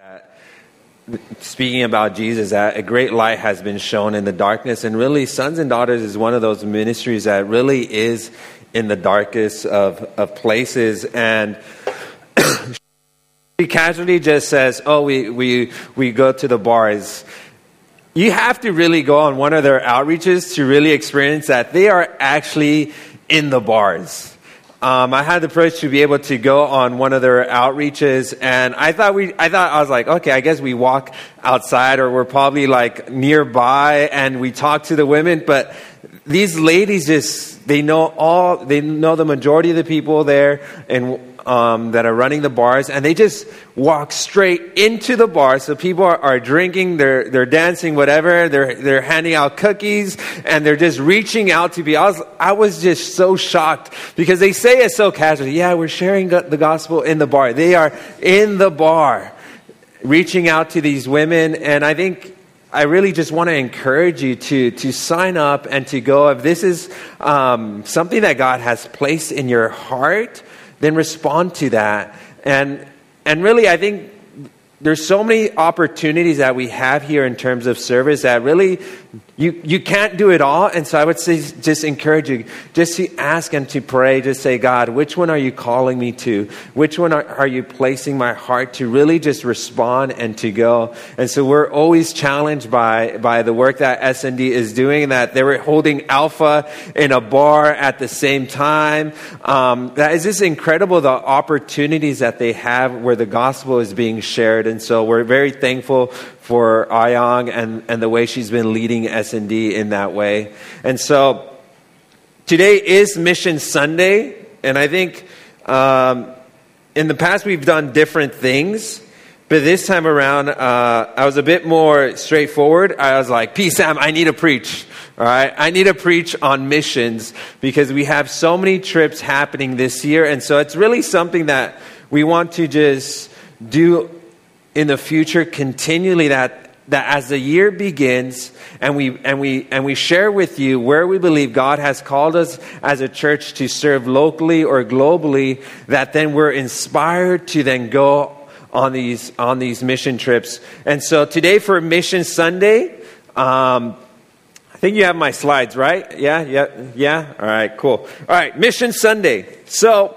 Speaking about Jesus, that a great light has been shown in the darkness. And really, Sons and Daughters is one of those ministries that really is in the darkest of places. And she casually just says, oh, we go to the bars. You have to really go on one of their outreaches to really experience that they are actually in the bars. I had the privilege to be able to go on one of their outreaches, and I was like, okay, I guess we walk outside, or we're probably like nearby, and we talk to the women. But these ladies they know the majority of the people there, and that are running the bars, and they just walk straight into the bar. So people are drinking, they're dancing, whatever. They're handing out cookies, and they're just reaching out to people. I was just so shocked because they say it so casually. Yeah, we're sharing the gospel in the bar. They are in the bar, reaching out to these women, and I really just want to encourage you to sign up and to go. If this is something that God has placed in your heart, then respond to that. And really, I think there's so many opportunities that we have here in terms of service that really you can't do it all. And so I would say, just encourage you just to ask and to pray. Just say, God, which one are you calling me to? Which one are you placing my heart to really just respond and to go? And so we're always challenged by the work that S&D is doing, that they were holding Alpha in a bar at the same time. That is just incredible, the opportunities that they have where the gospel is being shared. And so we're very thankful for Ayong and the way she's been leading S&D in that way. And so today is Mission Sunday, and I think in the past we've done different things, but this time around I was a bit more straightforward. I was like, Sam, I need to preach. All right, I need to preach on missions because we have so many trips happening this year, and so it's really something that we want to just do in the future continually, that as the year begins and we share with you where we believe God has called us as a church to serve locally or globally, that then we're inspired to then go on these mission trips. And so today for Mission Sunday, I think you have my slides, right? Yeah. All right, cool. All right, Mission Sunday. So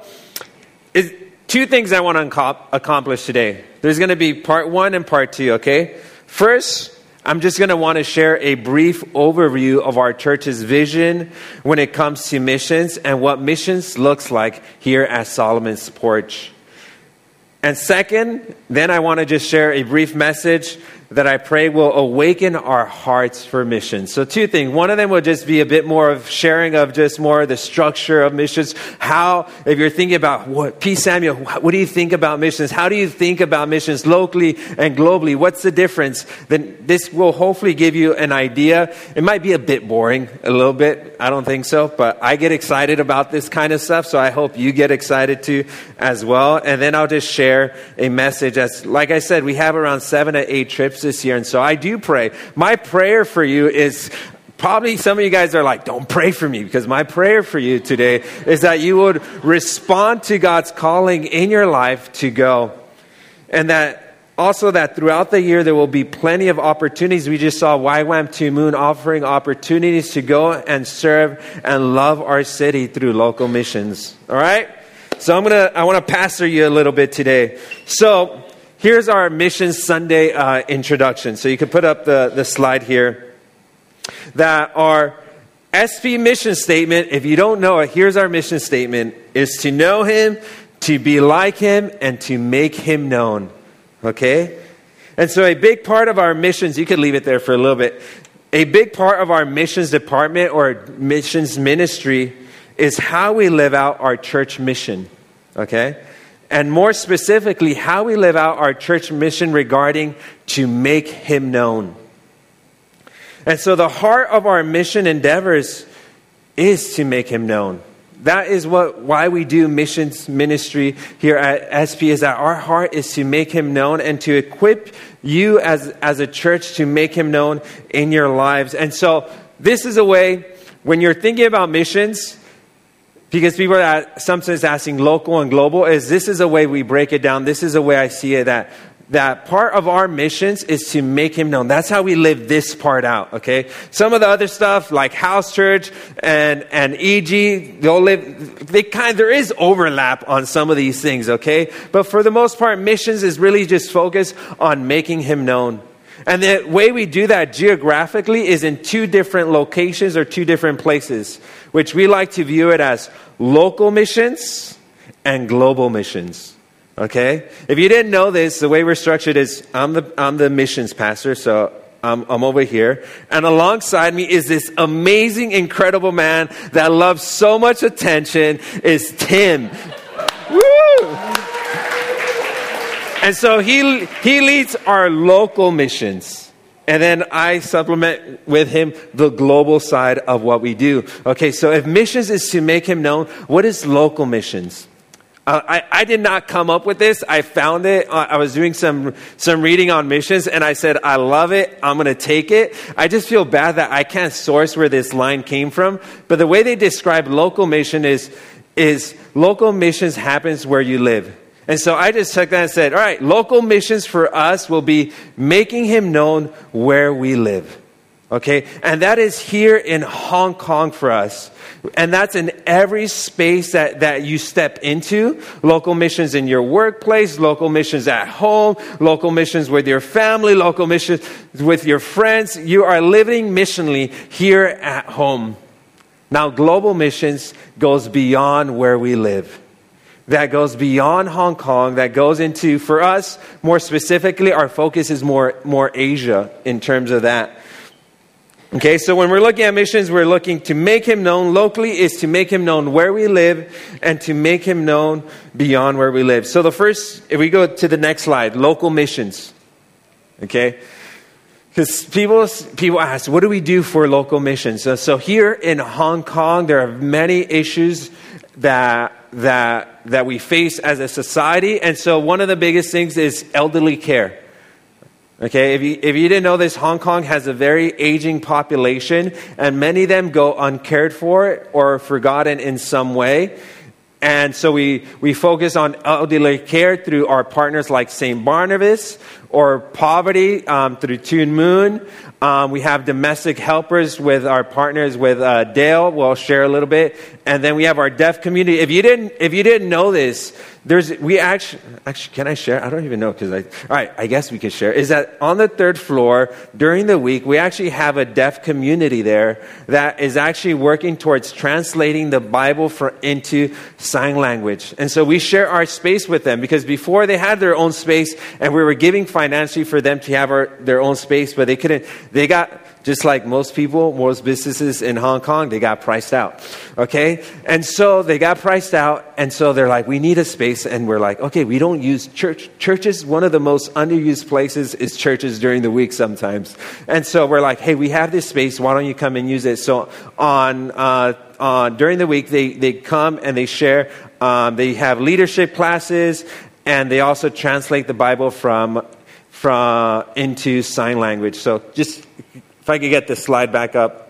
two things I want to accomplish today. There's going to be part one and part two, okay? First, I'm just going to want to share a brief overview of our church's vision when it comes to missions and what missions looks like here at Solomon's Porch. And second, then I want to just share a brief message that I pray will awaken our hearts for missions. So two things. One of them will just be a bit more of sharing of just more of the structure of missions. How, if you're thinking about P. Samuel, what do you think about missions? How do you think about missions locally and globally? What's the difference? Then this will hopefully give you an idea. It might be a bit boring, a little bit. I don't think so, but I get excited about this kind of stuff, so I hope you get excited too as well. And then I'll just share a message. As like I said, we have around 7 to 8 trips this year, and so I do pray. My prayer for you is, probably some of you guys are like, don't pray for me, because my prayer for you today is that you would respond to God's calling in your life to go, and that also that throughout the year there will be plenty of opportunities. We just saw YWAM 2 Moon offering opportunities to go and serve and love our city through local missions. All right, so I want to pastor you a little bit today. So here's our Mission Sunday introduction. So you can put up the slide here. That our SP mission statement, if you don't know it, here's our mission statement, is to know Him, to be like Him, and to make Him known. Okay? And so a big part of our missions, you could leave it there for a little bit. A big part of our missions department or missions ministry is how we live out our church mission. Okay? And more specifically, how we live out our church mission regarding to make Him known. And so the heart of our mission endeavors is to make Him known. That is why we do missions ministry here at SP, is that our heart is to make Him known and to equip you as a church to make Him known in your lives. And so this is a way, when you're thinking about missions, because people are sometimes asking local and global, this is a way we break it down. This is a way I see it, that that part of our missions is to make him known. That's how we live this part out, okay? Some of the other stuff like house church and EG, there is overlap on some of these things, okay? But for the most part, missions is really just focused on making him known. And the way we do that geographically is in 2 different locations or 2 different places, which we like to view it as local missions and global missions. Okay? If you didn't know this, the way we're structured is I'm the missions pastor, so I'm over here. And alongside me is this amazing, incredible man that loves so much attention, is Tim. Woo! And so he leads our local missions. And then I supplement with him the global side of what we do. Okay, so if missions is to make him known, what is local missions? I did not come up with this. I found it. I was doing some reading on missions, and I said, I love it. I'm going to take it. I just feel bad that I can't source where this line came from. But the way they describe local mission is local missions happens where you live. And so I just took that and said, all right, local missions for us will be making him known where we live. Okay? And that is here in Hong Kong for us. And that's in every space that you step into. Local missions in your workplace, local missions at home, local missions with your family, local missions with your friends. You are living missionally here at home. Now, global missions goes beyond where we live. That goes beyond Hong Kong. That goes into, for us, more specifically, our focus is more Asia in terms of that. Okay, so when we're looking at missions, we're looking to make him known locally is to make him known where we live and to make him known beyond where we live. So the first, if we go to the next slide, local missions. Okay, because people ask, what do we do for local missions? So here in Hong Kong, there are many issues that we face as a society. And so one of the biggest things is elderly care. Okay, if you didn't know this, Hong Kong has a very aging population, and many of them go uncared for or forgotten in some way. And so we focus on elderly care through our partners like St. Barnabas, or poverty through Tune Moon. We have domestic helpers with our partners with Dale. We'll share a little bit, and then we have our deaf community. If you didn't know this, we actually can I share? I don't even know all right. I guess we could share. Is that on the 3rd floor during the week we actually have a deaf community there that is actually working towards translating the Bible into sign language, and so we share our space with them because before they had their own space, and we were giving financially for them to have their own space, but they couldn't. They got, just like most businesses in Hong Kong, they got priced out. Okay? And so they got priced out, and so they're like, we need a space, and we're like, okay, we don't use church. Churches, one of the most underused places is churches during the week sometimes. And so we're like, hey, we have this space, why don't you come and use it? So during the week, they come and they share. They have leadership classes, and they also translate the Bible from into sign language. So just, if I could get the slide back up.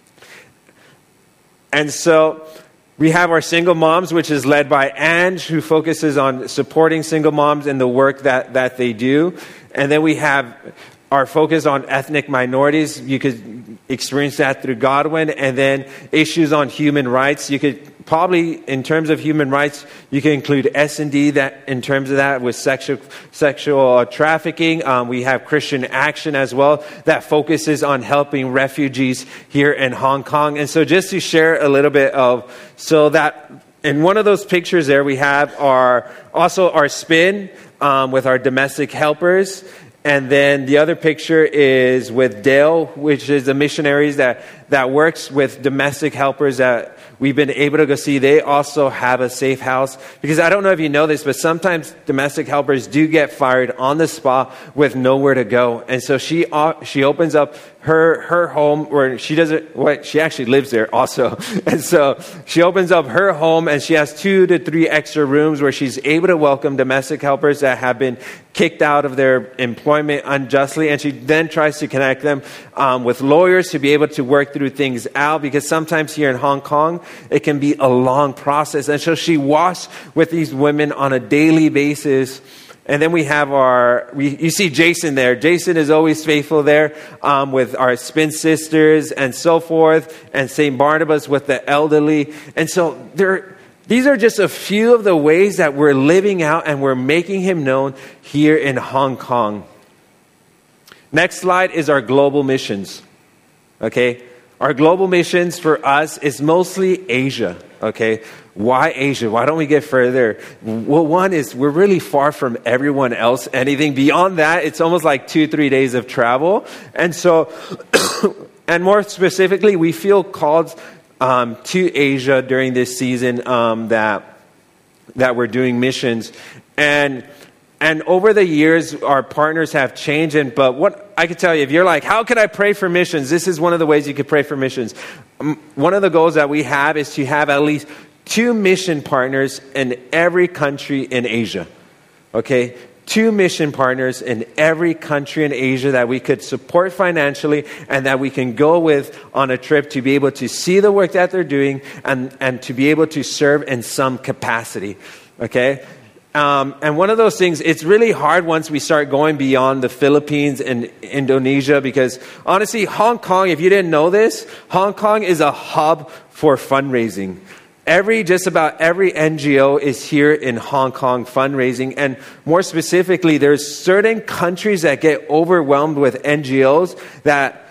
And so we have our single moms, which is led by Ange, who focuses on supporting single moms in the work that they do. And then we have our focus on ethnic minorities. You could experience that through Godwin. And then issues on human rights. You could probably, in terms of human rights, you can include S&D that in terms of that with sexual trafficking. We have Christian Action as well that focuses on helping refugees here in Hong Kong. And so just to share a little bit so that in one of those pictures there, we have our spin with our domestic helpers. And then the other picture is with Dale, which is the missionaries that works with domestic helpers that we've been able to go see. They also have a safe house. Because I don't know if you know this, but sometimes domestic helpers do get fired on the spot with nowhere to go. And so she opens up her home, or she actually lives there also. And so she opens up her home, and she has 2 to 3 extra rooms where she's able to welcome domestic helpers that have been kicked out of their employment unjustly. And she then tries to connect them with lawyers to be able to work through things out, because sometimes here in Hong Kong, it can be a long process. And so she walks with these women on a daily basis. And then we have you see Jason there. Jason is always faithful there with our Spin Sisters and so forth, and St. Barnabas with the elderly. And so these are just a few of the ways that we're living out and we're making him known here in Hong Kong. Next slide is our global missions. Okay? Our global missions for us is mostly Asia. Okay? Why Asia? Why don't we get further? Well, one is we're really far from everyone else. Anything beyond that, it's almost like 2-3 days of travel. And so, and more specifically, we feel called to Asia during this season that we're doing missions. And over the years, our partners have changed. But what I can tell you, if you're like, how can I pray for missions? This is one of the ways you could pray for missions. One of the goals that we have is to have at least 2 mission partners in every country in Asia. Okay? 2 mission partners in every country in Asia that we could support financially and that we can go with on a trip to be able to see the work that they're doing and to be able to serve in some capacity. Okay? And one of those things, it's really hard once we start going beyond the Philippines and Indonesia, because honestly, Hong Kong, if you didn't know this, Hong Kong is a hub for fundraising. Just about every NGO is here in Hong Kong fundraising. And more specifically, there's certain countries that get overwhelmed with NGOs that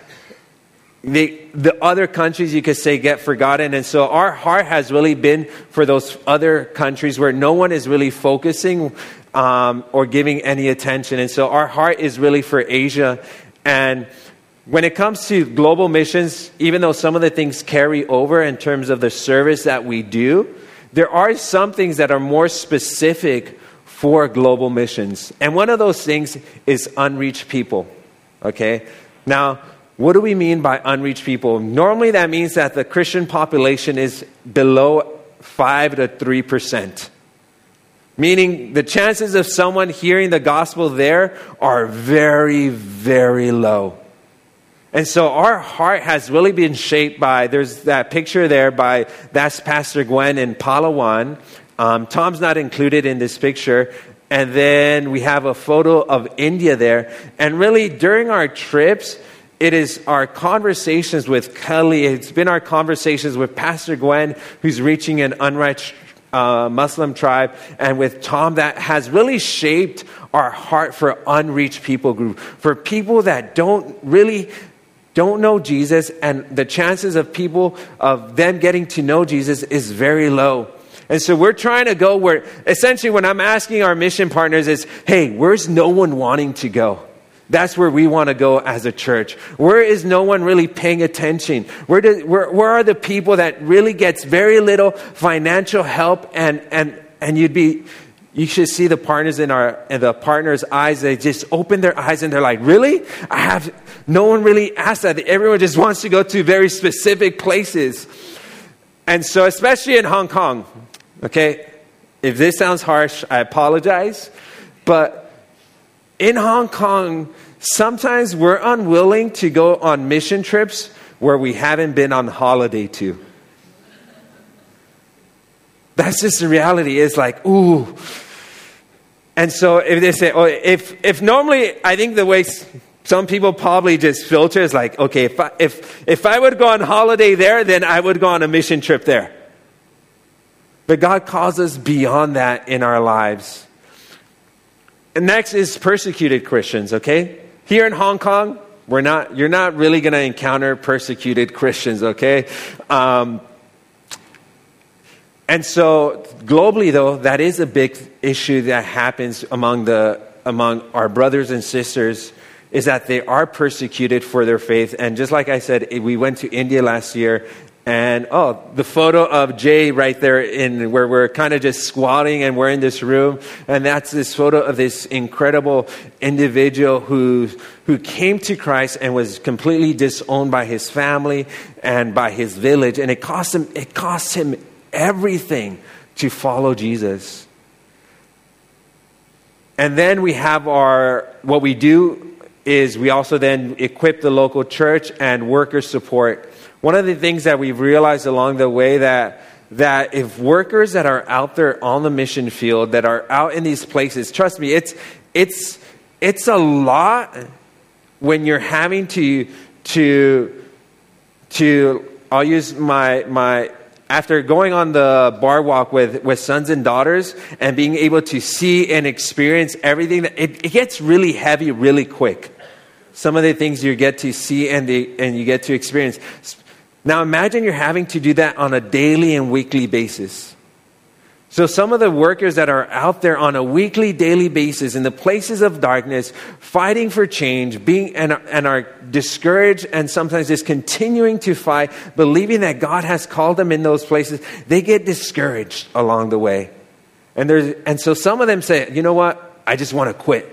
the other countries, you could say, get forgotten. And so our heart has really been for those other countries where no one is really focusing or giving any attention. And so our heart is really for Asia. And when it comes to global missions, even though some of the things carry over in terms of the service that we do, there are some things that are more specific for global missions. And one of those things is unreached people. Okay? Now, what do we mean by unreached people? Normally that means that the Christian population is below 5 to 3%. Meaning the chances of someone hearing the gospel there are very, very low. And so our heart has really been shaped by, there's that picture there that's Pastor Gwen in Palawan. Tom's not included in this picture. And then we have a photo of India there. And really during our trips, it is our conversations with Kelly, it's been our conversations with Pastor Gwen, who's reaching an unreached Muslim tribe, and with Tom, that has really shaped our heart for unreached people group, for people that don't know Jesus, and the chances of them getting to know Jesus is very low. And so we're trying to go where, essentially when I'm asking our mission partners is, hey, where's no one wanting to go? That's where we want to go as a church. Where is no one really paying attention? Where are the people that really gets very little financial help, and you should see the partners in the partners' eyes. They just open their eyes and they're like, really? No one really asked that. Everyone just wants to go to very specific places. And so, especially in Hong Kong, okay, if this sounds harsh, I apologize. But in Hong Kong, sometimes we're unwilling to go on mission trips where we haven't been on holiday to. That's just the reality. It's like, ooh. And so if they say, if normally, I think the way some people probably just filter is like, okay, if I would go on holiday there, then I would go on a mission trip there. But God calls us beyond that in our lives. And next is persecuted Christians, okay? Here in Hong Kong, you're not really going to encounter persecuted Christians, okay? And so globally, though, that is a big issue that happens among our brothers and sisters, is that they are persecuted for their faith. And just like I said, we went to India last year, and the photo of Jay right there in where we're kind of just squatting and we're in this room, and that's this photo of this incredible individual who came to Christ and was completely disowned by his family and by his village, and it cost him everything to follow Jesus. And then we have what we do is we also then equip the local church and worker support. One of the things that we've realized along the way that that if workers that are out there on the mission field, that are out in these places, trust me, it's a lot when you're having to I'll use my after going on the bar walk with sons and daughters and being able to see and experience everything, it gets really heavy really quick. Some of the things you get to see and you get to experience. Now imagine you're having to do that on a daily and weekly basis. So some of the workers that are out there on a weekly, daily basis in the places of darkness, fighting for change, and are discouraged and sometimes just continuing to fight, believing that God has called them in those places, they get discouraged along the way. And so some of them say, you know what, I just want to quit.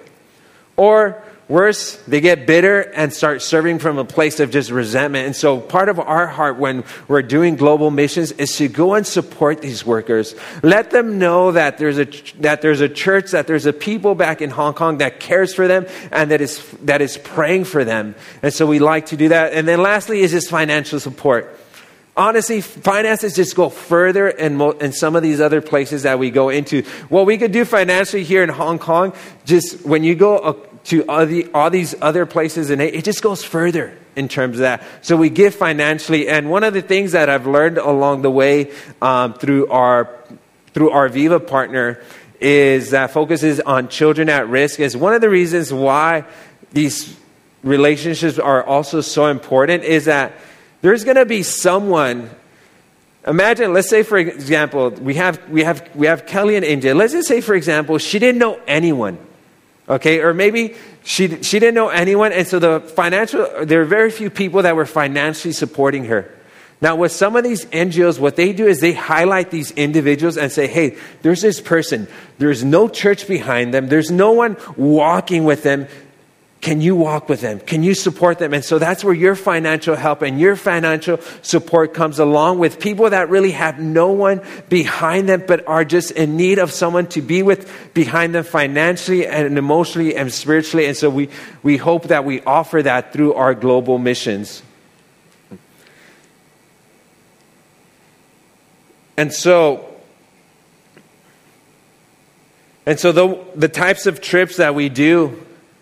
Or worse, they get bitter and start serving from a place of just resentment. And so part of our heart when we're doing global missions is to go and support these workers. Let them know that there's a church, that there's a people back in Hong Kong that cares for them and that is praying for them. And so we like to do that. And then lastly is just financial support. Honestly, finances just go further in some of these other places that we go into. What we could do financially here in Hong Kong, just when you go to all these other places, and it just goes further in terms of that. So we give financially, and one of the things that I've learned along the way through our Viva partner is that focuses on children at risk. Is one of the reasons why these relationships are also so important is that there's going to be someone. Imagine, let's say for example, we have Kelly in India. Let's just say for example, she didn't know anyone. Okay, or maybe she didn't know anyone, and so there are very few people that were financially supporting her. Now, with some of these NGOs, what they do is they highlight these individuals and say, hey, there's this person. There's no church behind them. There's no one walking with them. Can you walk with them? Can you support them? And so that's where your financial help and your financial support comes along with people that really have no one behind them, but are just in need of someone to be with behind them financially and emotionally and spiritually. And so we hope that we offer that through our global missions. And so the types of trips that we do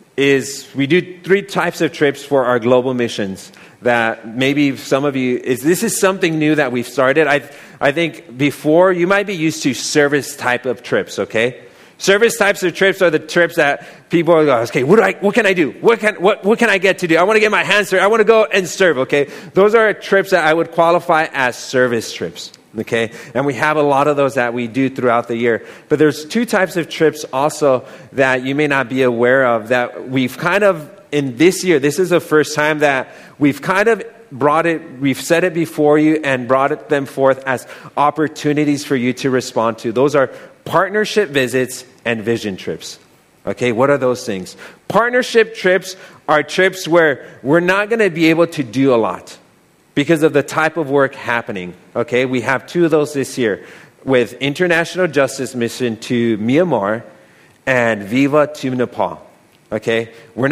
is we do 3 types of trips for our global missions that maybe some of you, this is something new that we've started. I think before you might be used to service type of trips, okay? Service types of trips are the trips that people are going, okay, what can I do? What can I get to do? I want to get my hands dirty. I want to go and serve, okay? Those are trips that I would qualify as service trips. Okay, and we have a lot of those that we do throughout the year. But there's 2 types of trips also that you may not be aware of that we've kind of, in this year, this is the first time that we've kind of we've set it before you and brought them forth as opportunities for you to respond to. Those are partnership visits and vision trips. Okay, what are those things? Partnership trips are trips where we're not going to be able to do a lot because of the type of work happening. Okay, we have 2 of those this year with International Justice Mission to Myanmar and Viva to Nepal. Okay,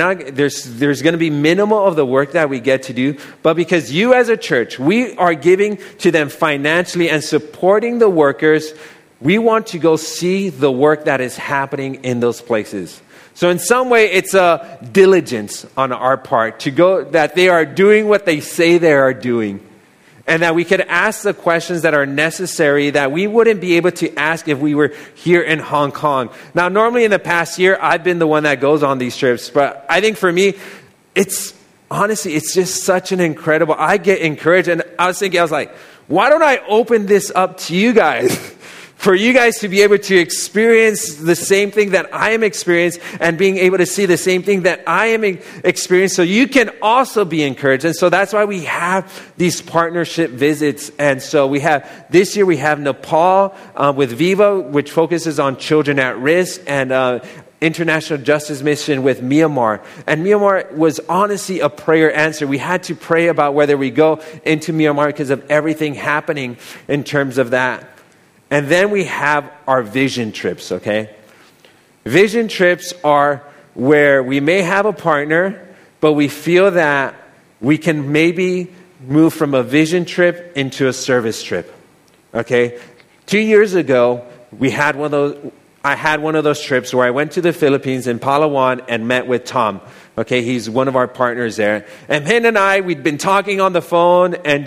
there's going to be minimal of the work that we get to do, but because you as a church, we are giving to them financially and supporting the workers, we want to go see the work that is happening in those places. So in some way, it's a diligence on our part to go, that they are doing what they say they are doing. And that we could ask the questions that are necessary that we wouldn't be able to ask if we were here in Hong Kong. Now, normally in the past year, I've been the one that goes on these trips. But I think for me, it's just such an incredible, I get encouraged. And I was like, why don't I open this up to you guys? For you guys to be able to experience the same thing that I am experiencing and being able to see the same thing that I am experiencing so you can also be encouraged. And so that's why we have these partnership visits. And so this year we have Nepal with Viva, which focuses on children at risk, and International Justice Mission with Myanmar. And Myanmar was honestly a prayer answer. We had to pray about whether we go into Myanmar because of everything happening in terms of that. And then we have our vision trips, okay? Vision trips are where we may have a partner, but we feel that we can maybe move from a vision trip into a service trip. Okay? 2 years ago, I had one of those trips where I went to the Philippines in Palawan and met with Tom. Okay, he's one of our partners there. And him and I, we'd been talking on the phone and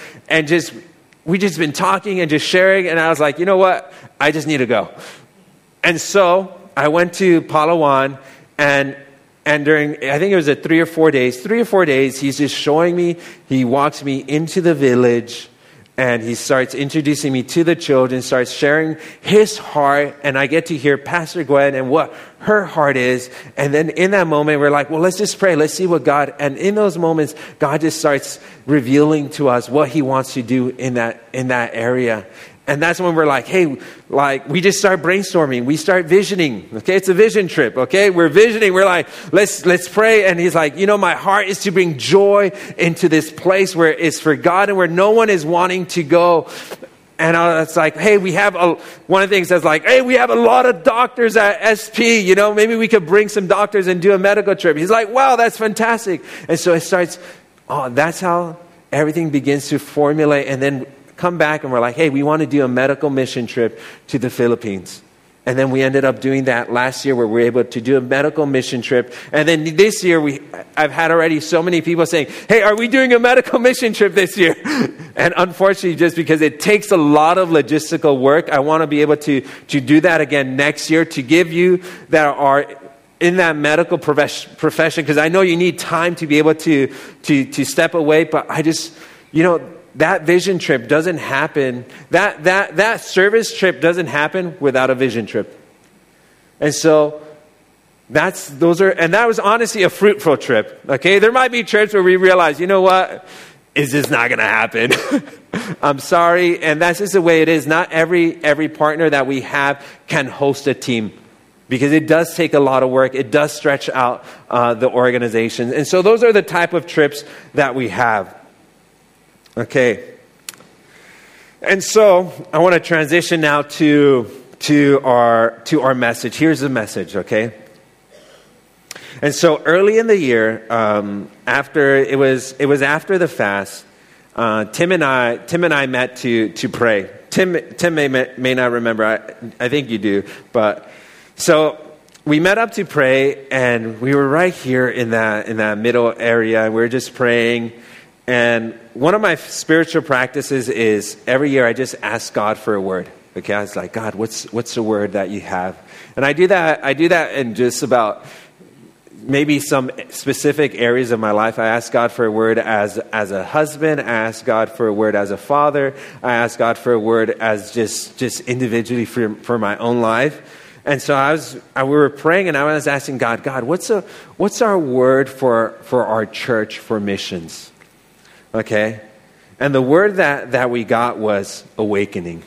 we just been talking and just sharing. And I was like, you know what? I just need to go. And so I went to Palawan and during, I think it was 3 or 4 days, he's just showing me, he walks me into the village and he starts introducing me to the children, starts sharing his heart, and I get to hear Pastor Gwen and what her heart is. And then in that moment, we're like, well, let's just pray. Let's see what God, and in those moments, God just starts revealing to us what he wants to do in that area. And that's when we're like, hey, like we just start brainstorming. We start visioning. Okay, it's a vision trip. Okay, we're visioning. We're like, let's pray. And he's like, you know, my heart is to bring joy into this place where it's for God and where no one is wanting to go. And it's like, hey, we have one of the things that's like, hey, we have a lot of doctors at SP. You know, maybe we could bring some doctors and do a medical trip. He's like, wow, that's fantastic. And so it starts. Oh, that's how everything begins to formulate, and then come back and we're like, hey, we want to do a medical mission trip to the Philippines. And then we ended up doing that last year where we were able to do a medical mission trip. And then this year, I've had already so many people saying, hey, are we doing a medical mission trip this year? And unfortunately, just because it takes a lot of logistical work, I want to be able to do that again next year to give you that are in that medical profession, because I know you need time to be able to step away. But I just, you know, that vision trip doesn't happen. That service trip doesn't happen without a vision trip. And so that was honestly a fruitful trip. Okay, there might be trips where we realize, you know what, is this not going to happen? I'm sorry, and that's just the way it is. Not every partner that we have can host a team, because it does take a lot of work. It does stretch out the organization, and so those are the type of trips that we have. Okay, and so I want to transition now to our message. Here's the message, okay? And so early in the year, after it was after the fast, Tim and I met to pray. Tim may not remember. I think you do, but so we met up to pray, and we were right here in that middle area, and we were just praying. And one of my spiritual practices is every year I just ask God for a word. Okay, I was like, God, what's the word that you have? And I do that in just about maybe some specific areas of my life. I ask God for a word as a husband. I ask God for a word as a father. I ask God for a word as just individually for my own life. And so we were praying, and I was asking God, what's our word for our church for missions? Okay, and the word that we got was awakening.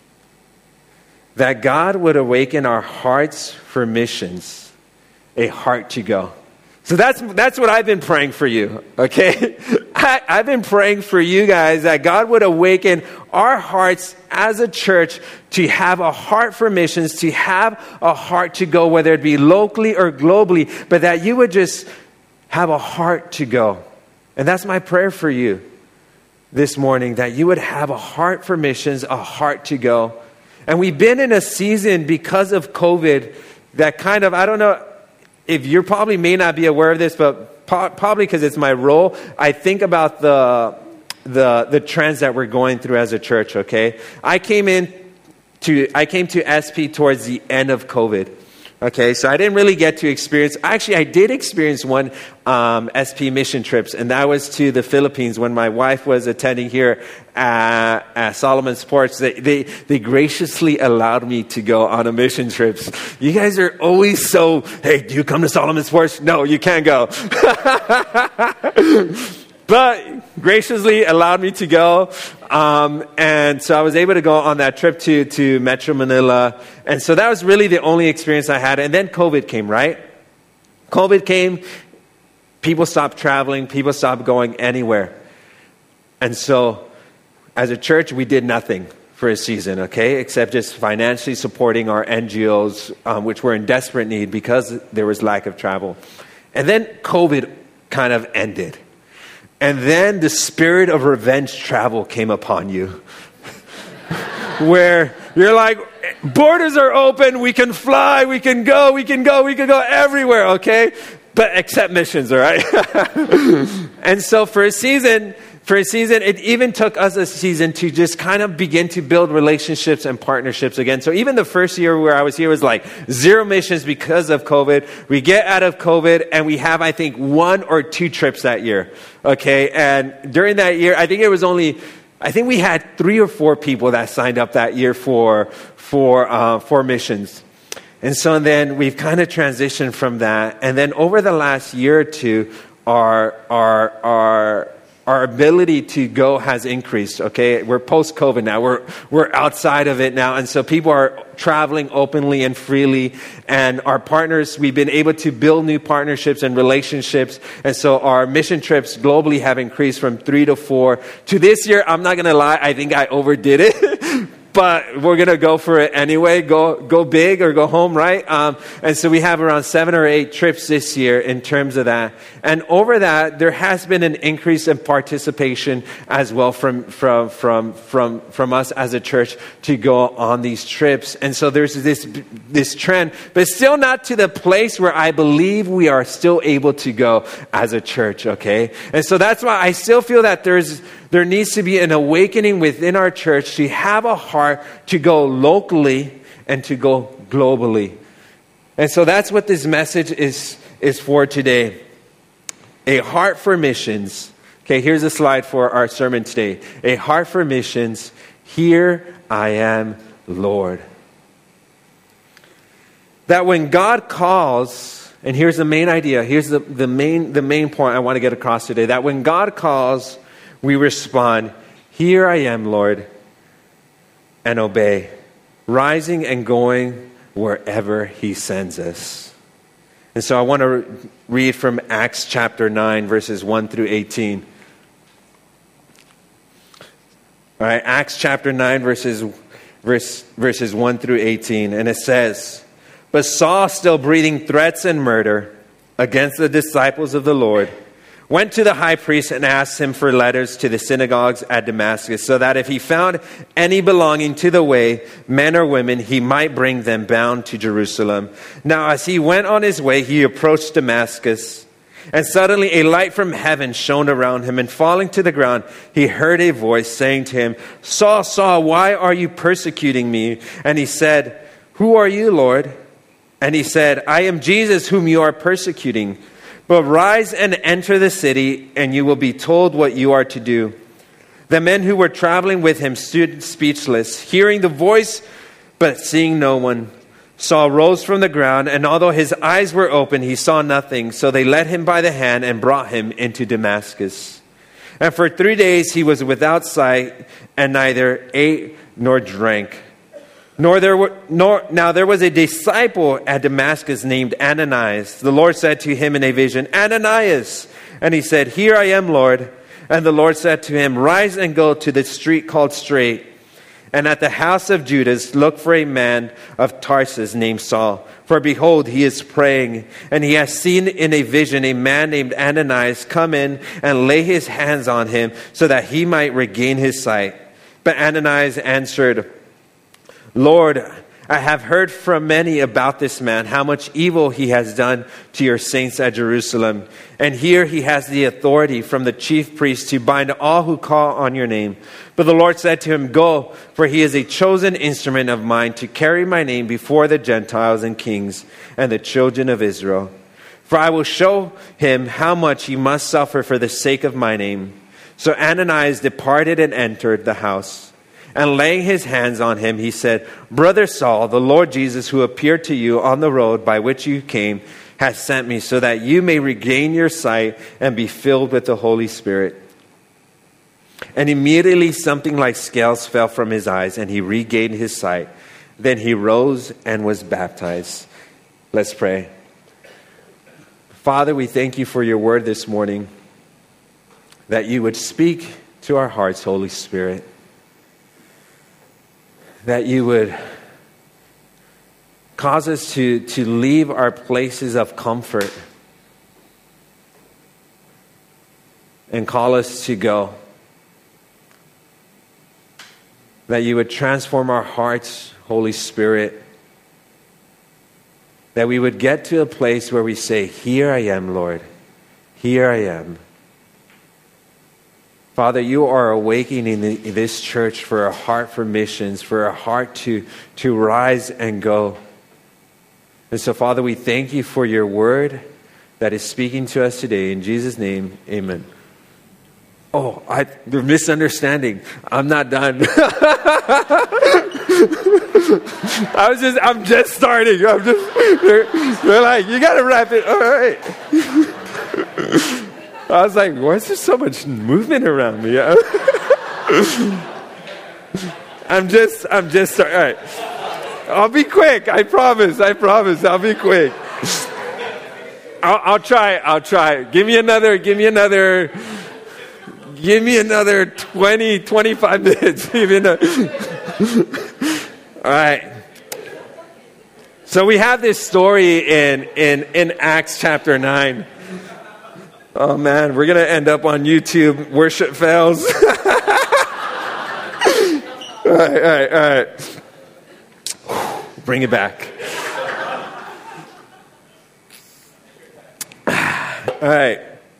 That God would awaken our hearts for missions, a heart to go. So that's what I've been praying for you, okay? I've been praying for you guys that God would awaken our hearts as a church to have a heart for missions, to have a heart to go, whether it be locally or globally, but that you would just have a heart to go. And that's my prayer for you this morning, that you would have a heart for missions, a heart to go. And we've been in a season because of COVID that kind of, I don't know if you probably may not be aware of this, but probably because it's my role, I think about the trends that we're going through as a church, okay? I came to SP towards the end of COVID. Okay, so I didn't really get to experience. Actually, I did experience one SP mission trips, and that was to the Philippines when my wife was attending here at Solomon Sports. They graciously allowed me to go on a mission trips. You guys are always so, hey, do you come to Solomon Sports? No, you can't go. But graciously allowed me to go. And so I was able to go on that trip to Metro Manila. And so that was really the only experience I had. And then COVID came, right? COVID came. People stopped traveling. People stopped going anywhere. And so as a church, we did nothing for a season, okay? Except just financially supporting our NGOs, which were in desperate need because there was lack of travel. And then COVID kind of ended. And then the spirit of revenge travel came upon you. where you're like, borders are open, we can fly, we can go everywhere, okay? But except missions, all right? And so for a season, it even took us a season to just kind of begin to build relationships and partnerships again. So even the first year where I was here was like 0 missions because of COVID. We get out of COVID and we have, I think, 1 or 2 trips that year. Okay. And during that year, I think we had 3 or 4 people that signed up that year for missions. And so then we've kind of transitioned from that. And then over the last year or two, our ability to go has increased, okay? We're post-COVID now. We're outside of it now. And so people are traveling openly and freely. And our partners, we've been able to build new partnerships and relationships. And so our mission trips globally have increased from 3 to 4. To this year, I'm not going to lie, I think I overdid it. But we're going to go for it anyway. Go big or go home, right? And so we have around 7 or 8 trips this year in terms of that. And over that, there has been an increase in participation as well from us as a church to go on these trips. And so there's this trend, but still not to the place where I believe we are still able to go as a church, okay? And so that's why I still feel that there needs to be an awakening within our church to have a heart to go locally and to go globally. And so that's what this message is for today. A heart for missions. Okay, here's a slide for our sermon today. A heart for missions. Here I am, Lord. That when God calls, and here's the main idea, here's the main point I want to get across today, that when God calls, we respond, here I am, Lord, and obey, rising and going wherever He sends us. And so I want to read from Acts chapter 9, verses 1 through 18. All right, Acts chapter 9, verses 1 through 18. And it says, "But Saul, still breathing threats and murder against the disciples of the Lord, went to the high priest and asked him for letters to the synagogues at Damascus, so that if he found any belonging to the way, men or women, he might bring them bound to Jerusalem. Now as he went on his way, he approached Damascus, and suddenly a light from heaven shone around him, and falling to the ground, he heard a voice saying to him, 'Saul, Saul, why are you persecuting me?' And he said, 'Who are you, Lord?' And he said, 'I am Jesus whom you are persecuting. But rise and enter the city, and you will be told what you are to do.' The men who were traveling with him stood speechless, hearing the voice, but seeing no one. Saul rose from the ground, and although his eyes were open, he saw nothing. So they led him by the hand and brought him into Damascus. And for 3 days he was without sight, and neither ate nor drank. Now there was a disciple at Damascus named Ananias. The Lord said to him in a vision, 'Ananias.' And he said, 'Here I am, Lord.' And the Lord said to him, 'Rise and go to the street called Straight, and at the house of Judas look for a man of Tarsus named Saul. For behold, he is praying, and he has seen in a vision a man named Ananias come in and lay his hands on him, so that he might regain his sight.' But Ananias answered, 'Lord, I have heard from many about this man, how much evil he has done to your saints at Jerusalem. And here he has the authority from the chief priests to bind all who call on your name.' But the Lord said to him, 'Go, for he is a chosen instrument of mine to carry my name before the Gentiles and kings and the children of Israel. For I will show him how much he must suffer for the sake of my name.' So Ananias departed and entered the house. And laying his hands on him, he said, 'Brother Saul, the Lord Jesus, who appeared to you on the road by which you came, has sent me, so that you may regain your sight and be filled with the Holy Spirit.' And immediately something like scales fell from his eyes, and he regained his sight. Then he rose and was baptized." Let's pray. Father, we thank you for your word this morning, that you would speak to our hearts, Holy Spirit. That you would cause us to leave our places of comfort and call us to go. that you would transform our hearts, Holy Spirit. That we would get to a place where we say, here I am, Lord. Here I am. Father, you are awakening this church for a heart for missions, for a heart to rise and go. And so, Father, we thank you for your word that is speaking to us today. In Jesus' name, amen. Oh, the misunderstanding. I'm not done. I'm just starting. They're like, you got to wrap it. All right. I was like, why is there so much movement around me? I'm just starting. All right. I'll be quick. I promise. I'll be quick. I'll try. Give me another 20, 25 minutes. All right. So we have this story in Acts chapter 9. Oh man, we're going to end up on YouTube. Worship fails. All right. Bring it back. All right.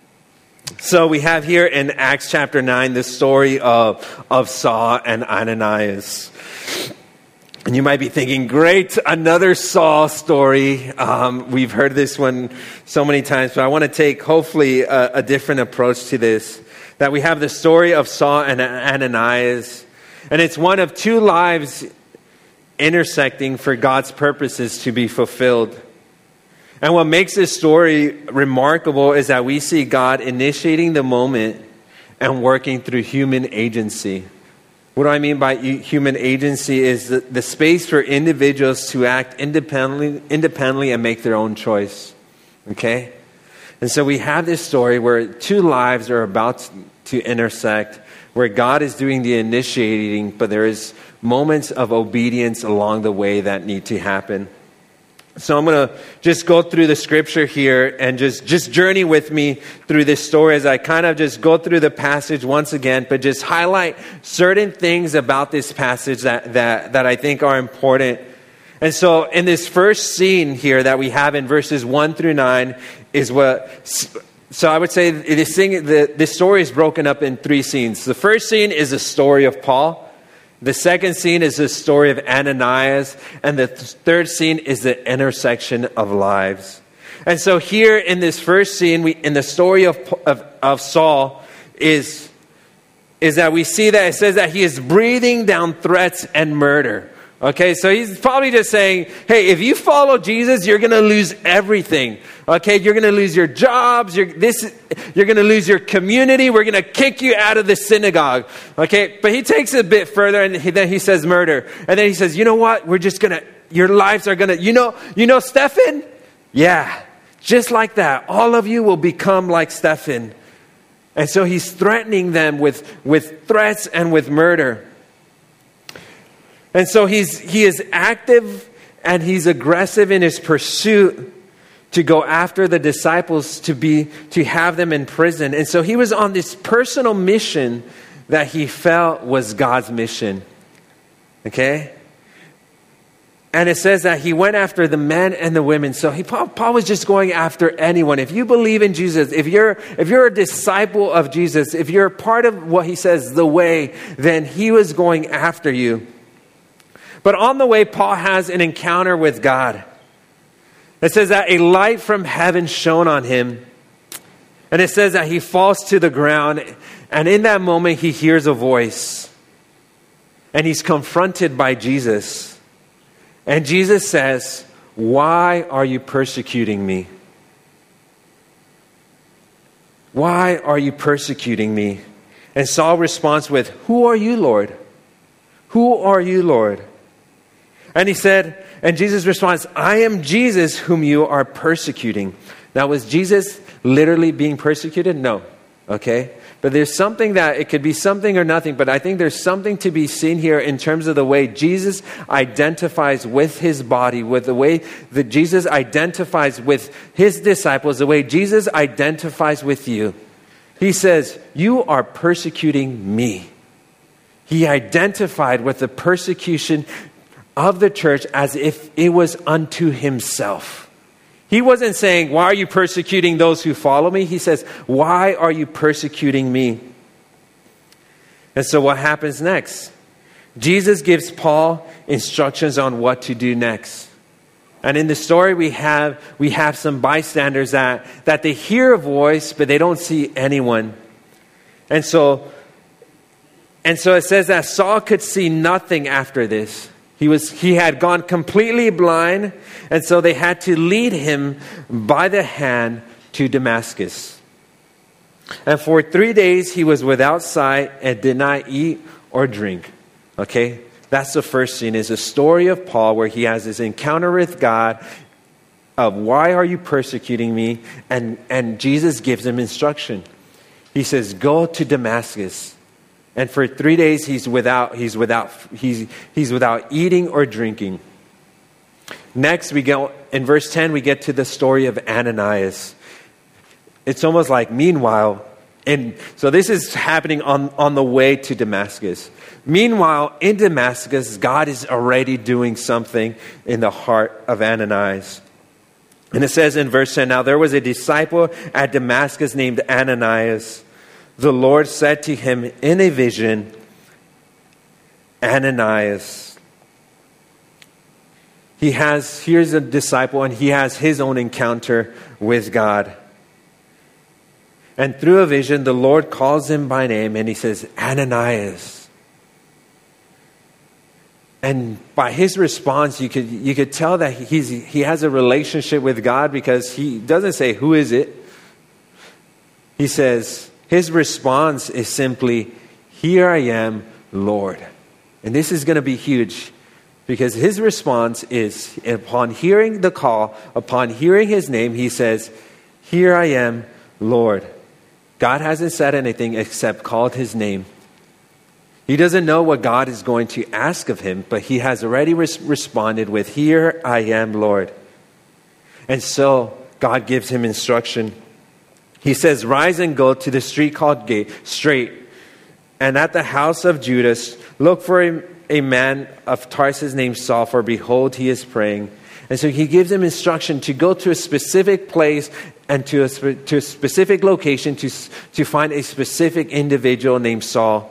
So we have here in Acts chapter 9 the story of Saul and Ananias. And you might be thinking, great, another Saul story. We've heard this one so many times, but I want to take hopefully a different approach to this. That we have the story of Saul and Ananias. And it's one of two lives intersecting for God's purposes to be fulfilled. And what makes this story remarkable is that we see God initiating the moment and working through human agency. What do I mean by human agency is the space for individuals to act independently and make their own choice. Okay? And so we have this story where two lives are about to intersect, where God is doing the initiating, but there is moments of obedience along the way that need to happen. So I'm going to just go through the scripture here and just journey with me through this story as I kind of just go through the passage once again, but just highlight certain things about this passage that I think are important. And so in this first scene here that we have in verses 1 through 9 is so I would say this story is broken up in three scenes. The first scene is the story of Paul. The second scene is the story of Ananias. And the third scene is the intersection of lives. And so here in this first scene, in the story of Saul, is that we see that it says that he is breathing down threats and murder. Okay, so he's probably just saying, hey, if you follow Jesus, you're going to lose everything. Okay, you're going to lose your jobs. You're going to lose your community. We're going to kick you out of the synagogue. Okay, but he takes it a bit further and then he says murder. And then he says, you know what? Your lives are going to, you know Stephen? Yeah, just like that. All of you will become like Stephen. And so he's threatening them with threats and with murder. And so he is active and he's aggressive in his pursuit to go after the disciples to have them in prison. And so he was on this personal mission that he felt was God's mission. Okay? And it says that he went after the men and the women. So Paul was just going after anyone. If you believe in Jesus, if you're a disciple of Jesus, if you're part of what he says, the way, then he was going after you. But on the way, Paul has an encounter with God. It says that a light from heaven shone on him. And it says that he falls to the ground. And in that moment, he hears a voice. And he's confronted by Jesus. And Jesus says, "Why are you persecuting me? Why are you persecuting me?" And Saul responds with, "Who are you, Lord? Who are you, Lord?" And he said, and Jesus responds, "I am Jesus whom you are persecuting." Now, was Jesus literally being persecuted? No. Okay. But there's something that, it could be something or nothing, but I think there's something to be seen here in terms of the way Jesus identifies with his body, with the way that Jesus identifies with his disciples, the way Jesus identifies with you. He says, "You are persecuting me. He identified with the persecution of the church as if it was unto himself. He wasn't saying, why are you persecuting those who follow me? He says, why are you persecuting me? And so what happens next? Jesus gives Paul instructions on what to do next. And in the story we have some bystanders that they hear a voice, but they don't see anyone. And so it says that Saul could see nothing after this. He had gone completely blind, and so they had to lead him by the hand to Damascus. And for 3 days he was without sight and did not eat or drink. Okay? That's the first scene, is a story of Paul where he has this encounter with God of why are you persecuting me? And Jesus gives him instruction. He says, go to Damascus. And for 3 days he's without eating or drinking. Next we go in verse 10, we get to the story of Ananias. It's almost like meanwhile, and so this is happening on the way to Damascus. Meanwhile, in Damascus, God is already doing something in the heart of Ananias. And it says in verse 10, now there was a disciple at Damascus named Ananias. The Lord said to him in a vision, Ananias. Here's a disciple, and he has his own encounter with God. And through a vision, the Lord calls him by name, and he says, Ananias. And by his response, you could tell that he has a relationship with God, because he doesn't say, who is it? He says, his response is simply, here I am, Lord. And this is going to be huge, because his response is, upon hearing the call, upon hearing his name, he says, here I am, Lord. God hasn't said anything except called his name. He doesn't know what God is going to ask of him, but he has already responded with, here I am, Lord. And so God gives him instruction. He says, rise and go to the street called Straight, and at the house of Judas, look for a man of Tarsus named Saul, for behold, he is praying. And so he gives him instruction to go to a specific place and to a specific location to find a specific individual named Saul.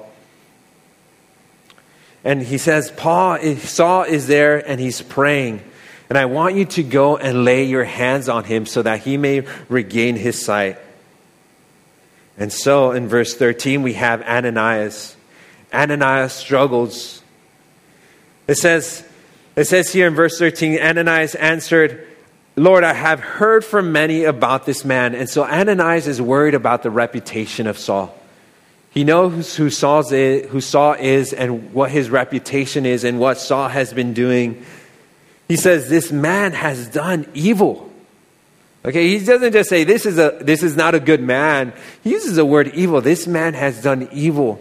And he says, Saul is there and he's praying. And I want you to go and lay your hands on him so that he may regain his sight. And so in verse 13, we have Ananias. Ananias struggles. It says here in verse 13, Ananias answered, Lord, I have heard from many about this man. And so Ananias is worried about the reputation of Saul. He knows who Saul is and what his reputation is and what Saul has been doing. He says, this man has done evil. Okay, he doesn't just say, this is not a good man. He uses the word evil. This man has done evil.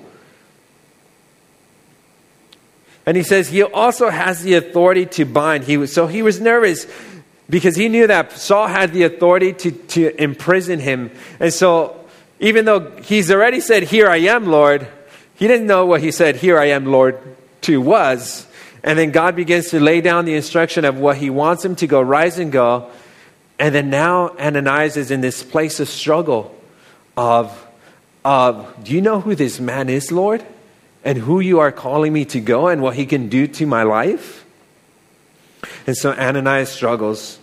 And he says he also has the authority to bind. So he was nervous because he knew that Saul had the authority to imprison him. And so even though he's already said, here I am, Lord, he didn't know what he said, here I am, Lord, to was. And then God begins to lay down the instruction of what he wants him to go, rise and go. And then now Ananias is in this place of struggle of do you know who this man is, Lord? And who you are calling me to go and what he can do to my life? And so Ananias struggles.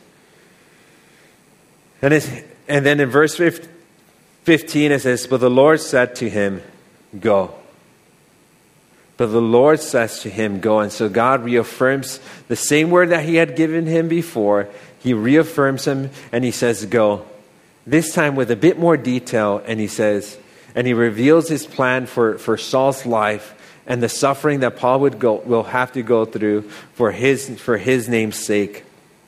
And then in verse 15 it says, but the Lord said to him, go. But the Lord says to him, go. And so God reaffirms the same word that he had given him before. He reaffirms him and he says, go. This time with a bit more detail. And he says, and he reveals his plan for Saul's life and the suffering that Paul will have to go through for his name's sake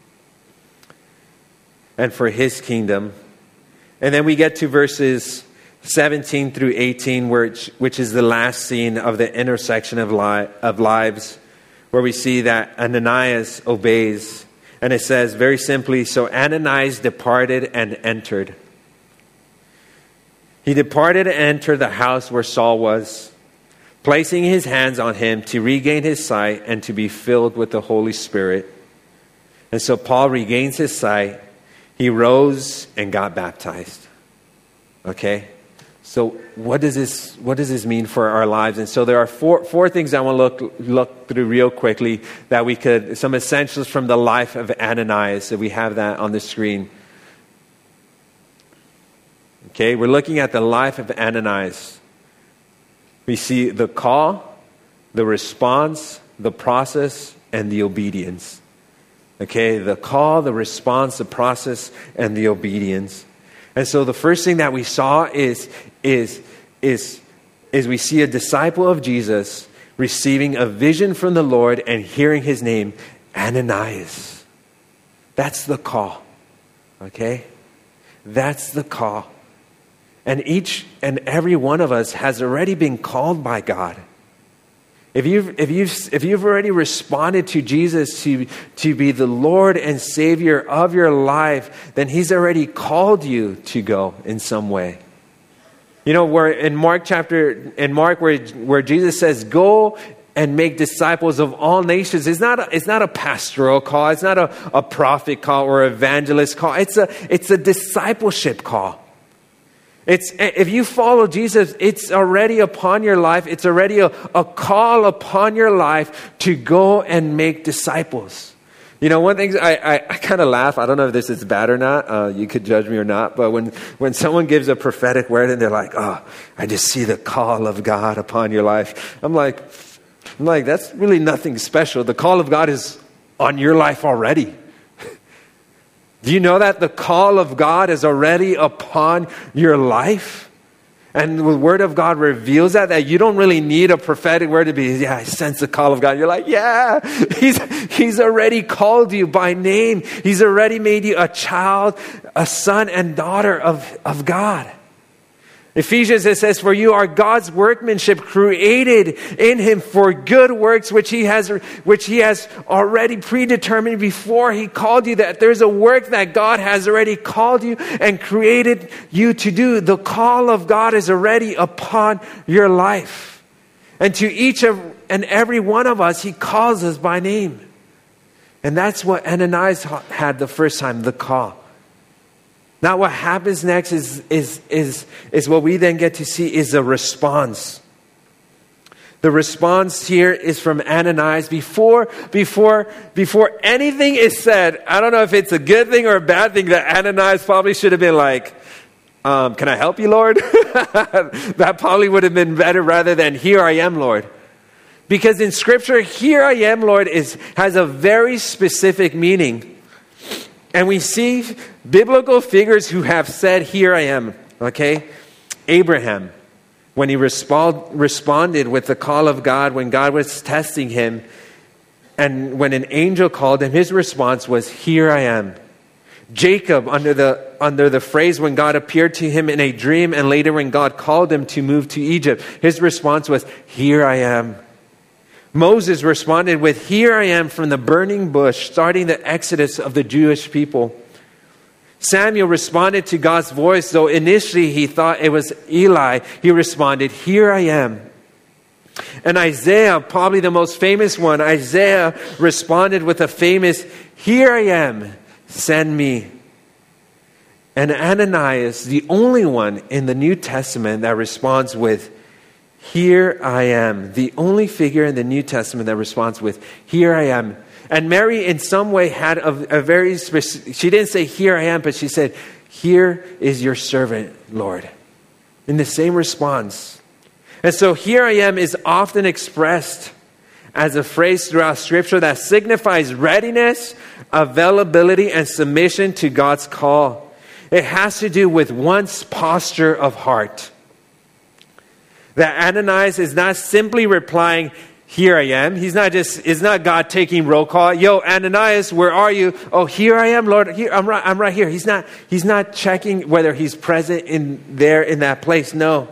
and for his kingdom. And then we get to verses 17 through 18, which is the last scene of the intersection of lives, where we see that Ananias obeys. And it says very simply, so Ananias departed and entered. He departed and entered the house where Saul was. placing his hands on him to regain his sight and to be filled with the Holy Spirit. And so Paul regains his sight. He rose and got baptized. Okay? So what does this mean for our lives? And so there are four things I want to look through real quickly that we could, some essentials from the life of Ananias. So we have that on the screen. Okay, we're looking at the life of Ananias. We see the call, the response, the process, and the obedience. Okay, the call, the response, the process, and the obedience. And so the first thing that we saw is we see a disciple of Jesus receiving a vision from the Lord and hearing his name, Ananias. That's the call. Okay? That's the call. And each and every one of us has already been called by God. If you've already responded to Jesus to be the Lord and Savior of your life, then he's already called you to go in some way. You know, where in Mark where Jesus says, "Go and make disciples of all nations," it's not a pastoral call, it's not a prophet call or evangelist call. It's a discipleship call. If you follow Jesus, it's already upon your life. It's already a call upon your life to go and make disciples. You know, one thing I kind of laugh. I don't know if this is bad or not. You could judge me or not. But when someone gives a prophetic word and they're like, "Oh, I just see the call of God upon your life," I'm like, that's really nothing special. The call of God is on your life already. Do you know that the call of God is already upon your life? And the Word of God reveals that you don't really need a prophetic word to be, "Yeah, I sense the call of God." You're like, yeah, He's already called you by name. He's already made you a child, a son and daughter of God. Ephesians, it says, "For you are God's workmanship, created in him for good works, which he has already predetermined before he called you." That there's a work that God has already called you and created you to do. The call of God is already upon your life. And to each and every one of us, he calls us by name. And that's what Ananias had the first time, the call. Now what happens next is what we then get to see is a response. The response here is from Ananias. Before anything is said, I don't know if it's a good thing or a bad thing, that Ananias probably should have been like, "Can I help you, Lord?" That probably would have been better rather than, "Here I am, Lord." Because in Scripture, "Here I am, Lord," has a very specific meaning. And we see biblical figures who have said, "Here I am." Okay? Abraham, when he responded with the call of God, when God was testing him, and when an angel called him, his response was, "Here I am." Jacob, under the phrase when God appeared to him in a dream, and later when God called him to move to Egypt, his response was, "Here I am." Moses responded with, "Here I am," from the burning bush, starting the exodus of the Jewish people. Samuel responded to God's voice, though initially he thought it was Eli. He responded, "Here I am." And Isaiah, probably the most famous one, Isaiah responded with a famous, "Here I am, send me." And Ananias, the only one in the New Testament that responds with, "Here I am." The only figure in the New Testament that responds with, "Here I am." And Mary in some way had a very specific, she didn't say, "Here I am," but she said, "Here is your servant, Lord." In the same response. And so "here I am" is often expressed as a phrase throughout Scripture that signifies readiness, availability, and submission to God's call. It has to do with one's posture of heart. That Ananias is not simply replying, "Here I am." It's not God taking roll call. "Yo, Ananias, where are you?" "Oh, here I am, Lord. Here, I'm right here." He's not checking whether he's present in that place. No.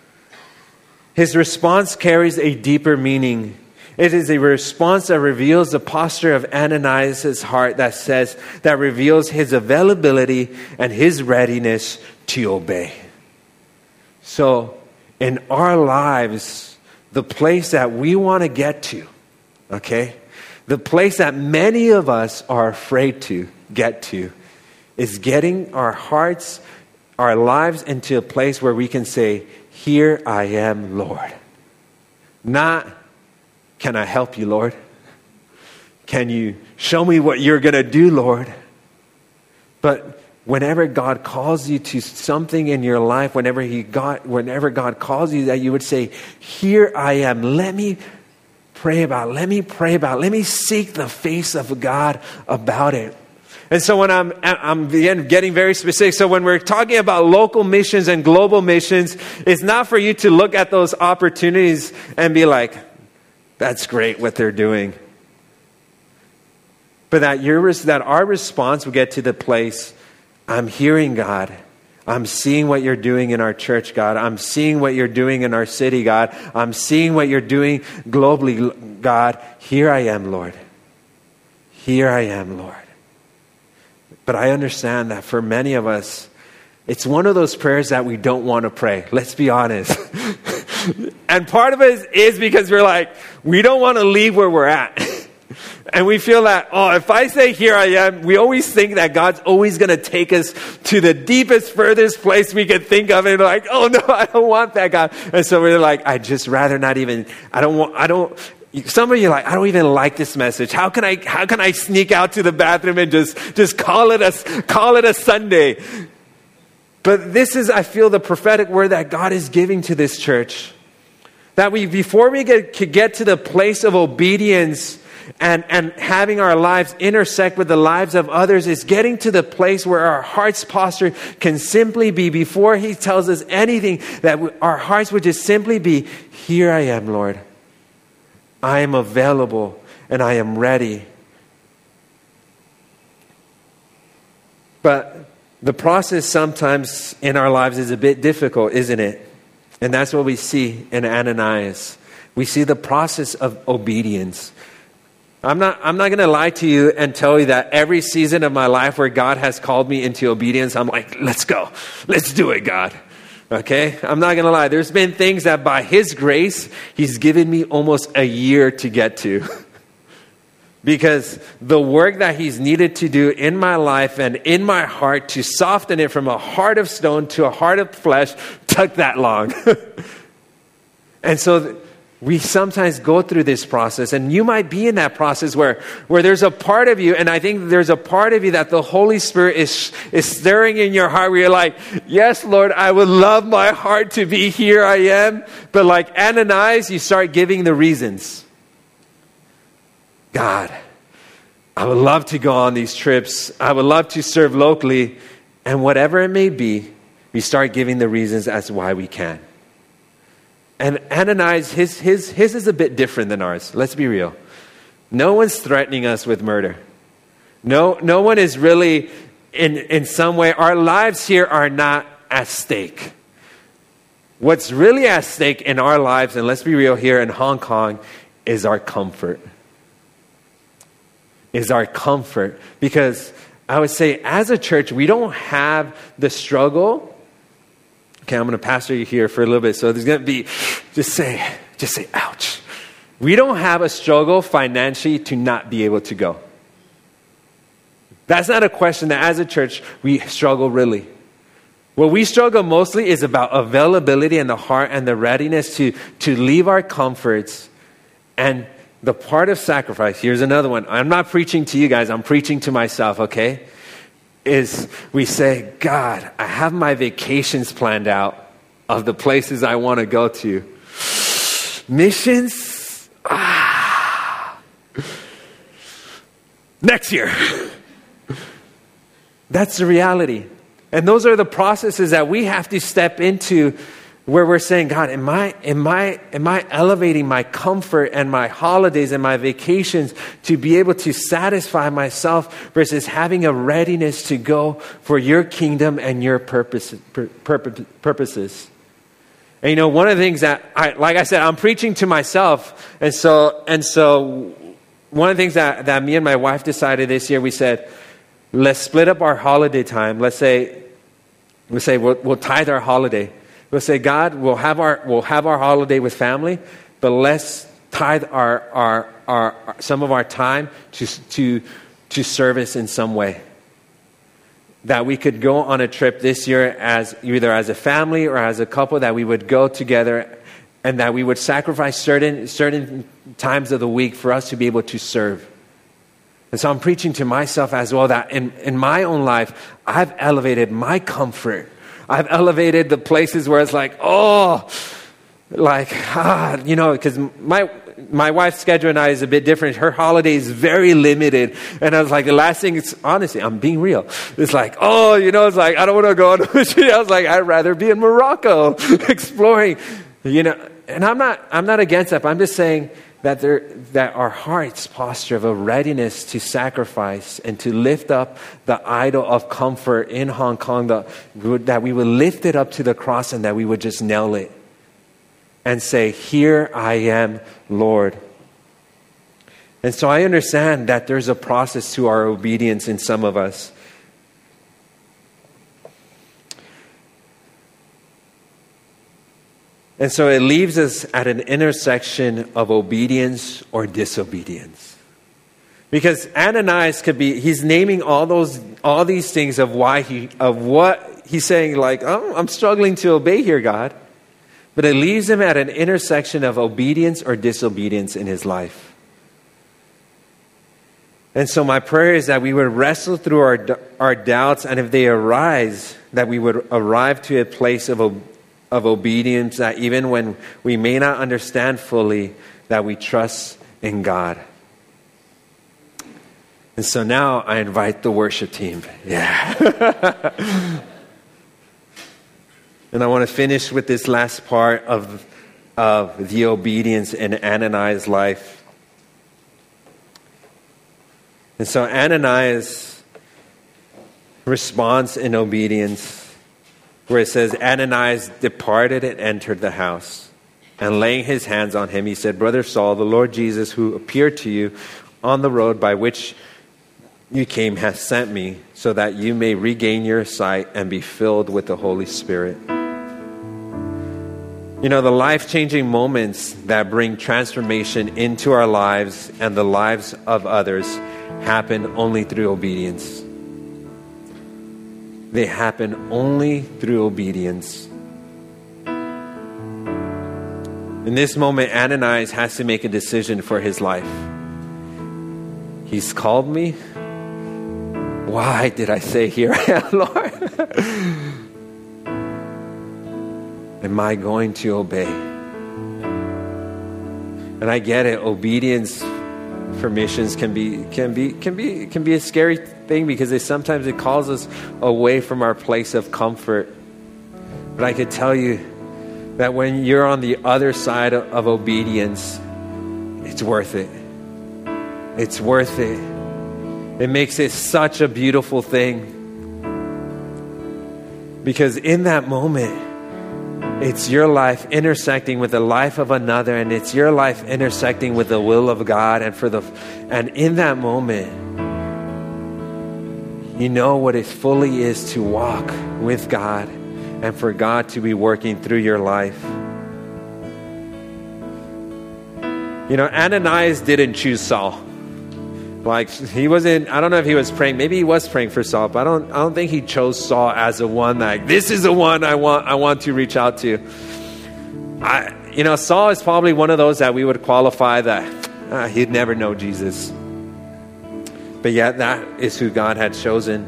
His response carries a deeper meaning. It is a response that reveals the posture of Ananias' heart that reveals his availability and his readiness to obey. So, in our lives, the place that we want to get to, okay? The place that many of us are afraid to get to is getting our hearts, our lives into a place where we can say, here I am, Lord. Not, can I help you, Lord? Can you show me what you're going to do, Lord? But whenever God calls you to something in your life, whenever God calls you, that you would say, here I am, let me pray about it. Let me seek the face of God about it. And so when I'm again getting very specific, so when we're talking about local missions and global missions, it's not for you to look at those opportunities and be like, that's great what they're doing. But that our response will get to the place, I'm hearing God. I'm seeing what you're doing in our church, God. I'm seeing what you're doing in our city, God. I'm seeing what you're doing globally, God. Here I am, Lord. Here I am, Lord. But I understand that for many of us, it's one of those prayers that we don't want to pray. Let's be honest. And part of it is because we're like, we don't want to leave where we're at. And we feel that, if I say here I am, we always think that God's always going to take us to the deepest, furthest place we can think of. And like, oh no, I don't want that, God. And so we're like, I'd just rather not even, some of you are like, I don't even like this message. How can I sneak out to the bathroom and just call it a Sunday? But this is, I feel, the prophetic word that God is giving to this church. That before we could get to the place of obedience and having our lives intersect with the lives of others, is getting to the place where our heart's posture can simply be, before He tells us anything, that our hearts would just simply be, here I am, Lord. I am available and I am ready. But the process sometimes in our lives is a bit difficult, isn't it? And that's what we see in Ananias. We see the process of obedience. I'm not going to lie to you and tell you that every season of my life where God has called me into obedience, I'm like, let's go. Let's do it, God. Okay? I'm not going to lie. There's been things that by His grace, He's given me almost a year to get to. Because the work that He's needed to do in my life and in my heart to soften it from a heart of stone to a heart of flesh took that long. And so we sometimes go through this process, and you might be in that process where there's a part of you, and I think there's a part of you that the Holy Spirit is stirring in your heart where you're like, yes, Lord, I would love my heart to be here I am. But like Ananias, you start giving the reasons. God, I would love to go on these trips. I would love to serve locally. And whatever it may be, we start giving the reasons as to why we can. And Ananias, his is a bit different than ours. Let's be real. No one's threatening us with murder. No one is really, in some way, our lives here are not at stake. What's really at stake in our lives, and let's be real, here in Hong Kong, is our comfort. Is our comfort. Because I would say, as a church, we don't have the struggle. Okay, I'm going to pastor you here for a little bit. So there's going to be, just say, ouch. We don't have a struggle financially to not be able to go. That's not a question that as a church we struggle really. What we struggle mostly is about availability and the heart and the readiness to leave our comforts and the part of sacrifice. Here's another one. I'm not preaching to you guys. I'm preaching to myself, okay? Is we say, God, I have my vacations planned out of the places I want to go to. Missions? Next year. That's the reality. And those are the processes that we have to step into where we're saying, God, am I elevating my comfort and my holidays and my vacations to be able to satisfy myself versus having a readiness to go for your kingdom and your purposes. And you know, one of the things that like I said, I'm preaching to myself. And so one of the things that me and my wife decided this year, we said, let's split up our holiday time. Let's say we'll tithe our holiday. We'll say, God, we'll have our holiday with family, but let's tithe some of our time to service in some way. That we could go on a trip this year as either as a family or as a couple, that we would go together and that we would sacrifice certain times of the week for us to be able to serve. And so I'm preaching to myself as well, that in my own life, I've elevated my comfort. I've elevated the places where it's like, because my wife's schedule and I is a bit different. Her holiday is very limited. And I was like, the last thing is, honestly, I'm being real. It's like, it's like, I don't want to go on a mission. I was like, I'd rather be in Morocco exploring, and I'm not against that, but I'm just saying that our heart's posture of a readiness to sacrifice and to lift up the idol of comfort in Hong Kong, that we would lift it up to the cross and that we would just nail it and say, here I am, Lord. And so I understand that there's a process to our obedience in some of us. And so it leaves us at an intersection of obedience or disobedience. Because Ananias he's naming all these things of what he's saying, like, I'm struggling to obey here, God. But it leaves him at an intersection of obedience or disobedience in his life. And so my prayer is that we would wrestle through our doubts, and if they arise, that we would arrive to a place of obedience, that even when we may not understand fully, that we trust in God. And so now I invite the worship team. Yeah. And I want to finish with this last part of the obedience in Ananias' life. And so Ananias responds in obedience, where it says, Ananias departed and entered the house. And laying his hands on him, he said, Brother Saul, the Lord Jesus, who appeared to you on the road by which you came, has sent me, so that you may regain your sight and be filled with the Holy Spirit. The life-changing moments that bring transformation into our lives and the lives of others happen only through obedience. They happen only through obedience. In this moment, Ananias has to make a decision for his life. He's called me. Why did I say, here I am, Lord? Am I going to obey? And I get it. Obedience for missions can be a scary thing, because sometimes it calls us away from our place of comfort. But I could tell you that when you're on the other side of obedience, it's worth it. It's worth it. It makes it such a beautiful thing. Because in that moment, it's your life intersecting with the life of another, and it's your life intersecting with the will of God. And in that moment, you know what it fully is to walk with God and for God to be working through your life. Ananias didn't choose Saul. Like, he wasn't, I don't know if he was praying, maybe he was praying for Saul, but I don't think he chose Saul as the one, like, this is the one I want to reach out to. Saul is probably one of those that we would qualify that he'd never know Jesus. But yet that is who God had chosen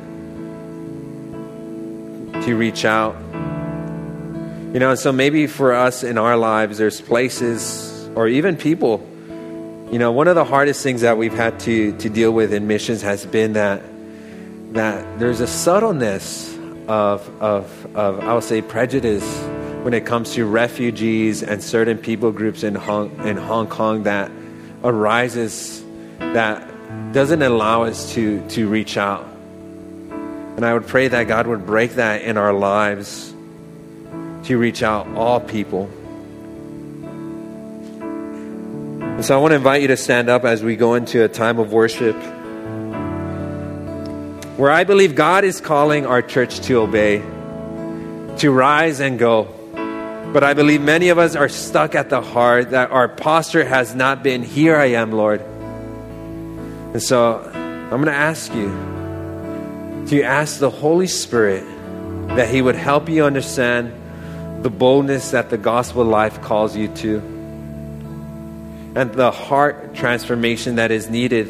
to reach out. And so maybe for us in our lives, there's places or even people. One of the hardest things that we've had to deal with in missions has been that there's a subtleness of I would say prejudice when it comes to refugees and certain people groups in Hong Kong that arises, that doesn't allow us to reach out. And I would pray that God would break that in our lives to reach out all people. And so I want to invite you to stand up as we go into a time of worship, where I believe God is calling our church to obey, to rise and go. But I believe many of us are stuck at the heart, that our posture has not been, here I am, Lord. And so I'm going to ask you to ask the Holy Spirit that He would help you understand the boldness that the gospel life calls you to, and the heart transformation that is needed.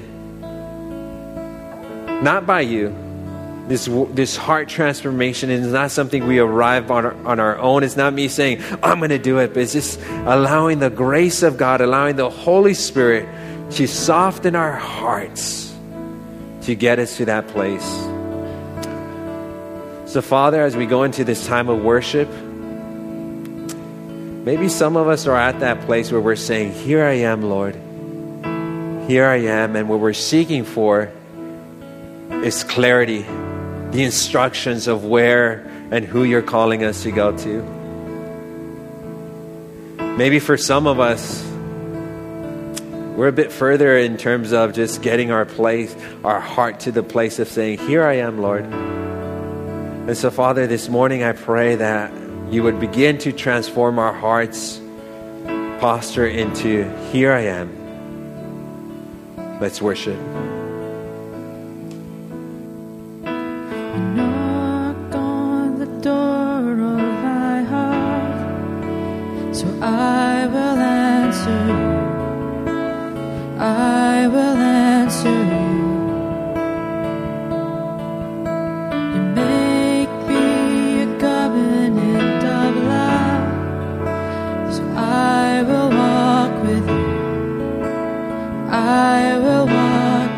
Not by you. This heart transformation is not something we arrive on our own. It's not me saying, I'm going to do it. But it's just allowing the grace of God, allowing the Holy Spirit to soften our hearts to get us to that place. So, Father, as we go into this time of worship, maybe some of us are at that place where we're saying, here I am, Lord. Here I am. And what we're seeking for is clarity. The instructions of where and who you're calling us to go to. Maybe for some of us, we're a bit further in terms of just getting our heart to the place of saying, here I am, Lord. And so, Father, this morning I pray that you would begin to transform our hearts' posture into, here I am. Let's worship. I will answer you. I will answer you. You make me a covenant of love, so I will walk with you. I will walk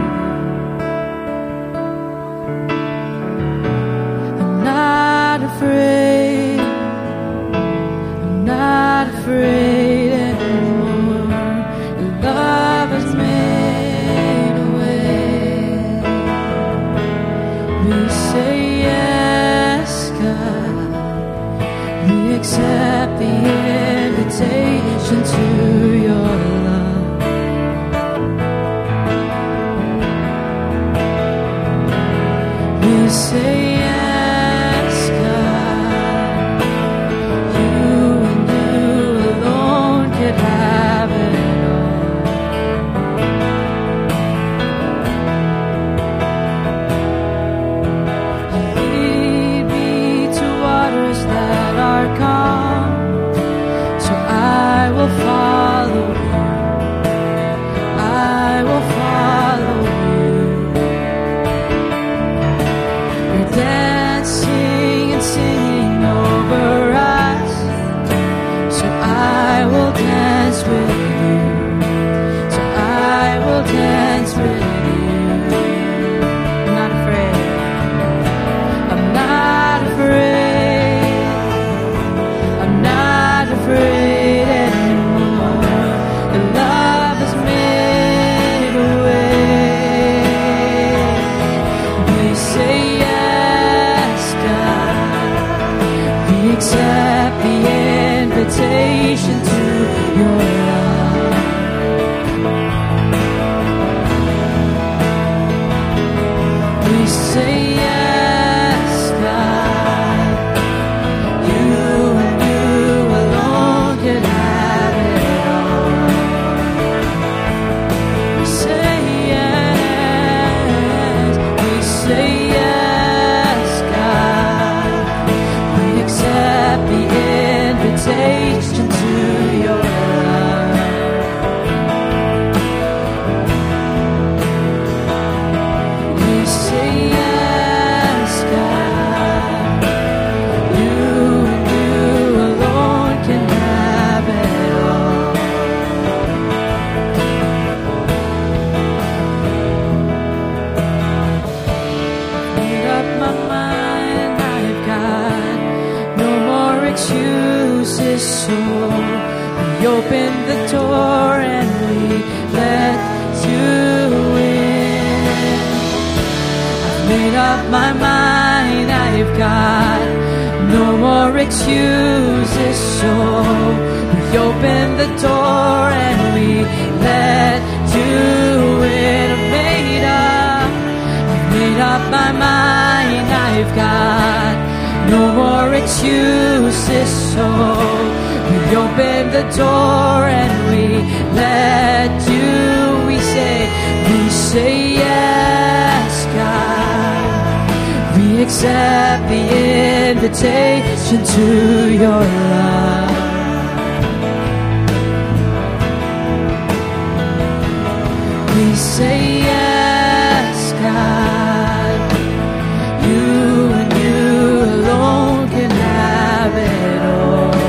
with you. I'm not afraid. I'm not afraid anymore. Your love has made a way. We say yes, God. We accept the invitation to your love. We say yes, God. You and you alone could have it all. You lead me to waters that are calm, so I will follow you. I will follow you. We're dancing and singing over us, so I will dance with you. So I will dance with you. I'm not afraid. I'm not afraid. I'm not afraid anymore. Your love has made a way. We say yes, God. We accept the invitation to your love. We say yes, God. You and you alone can have it all. We say yes. We say yes, God. We accept the invitation to your love. We say yes, God. You and you alone can have it all. Made up my mind, I've got no more excuses, so we open the door and we let you in. I've made up my mind, I've got no more excuses, so we open the door and we let you in. I've made up my mind, I've got no more excuses, so we open the door and we let you. We say yes, God. We accept the invitation to your love. We say yes, God. You and you alone can have it all.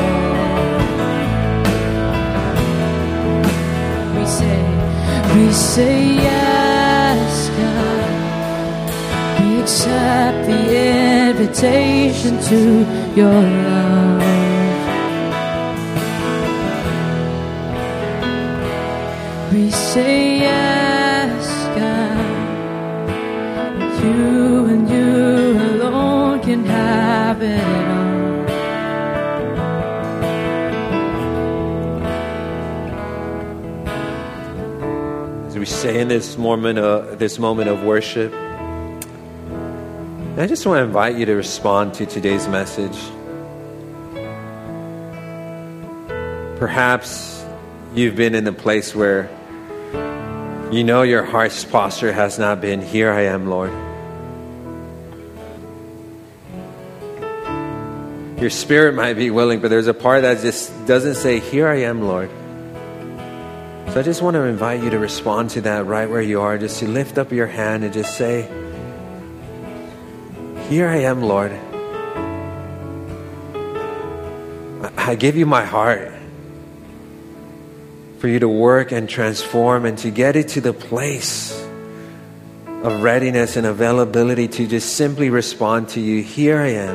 We say yes, God. We accept the invitation to your love. We say yes, God. You and you alone can have it all. As we say in this moment of worship, I just want to invite you to respond to today's message. Perhaps you've been in a place where you know your heart's posture has not been, here I am, Lord. Your spirit might be willing, but there's a part that just doesn't say, here I am, Lord. So I just want to invite you to respond to that right where you are, just to lift up your hand and just say, here I am, Lord. I give you my heart for you to work and transform and to get it to the place of readiness and availability to just simply respond to you. Here I am.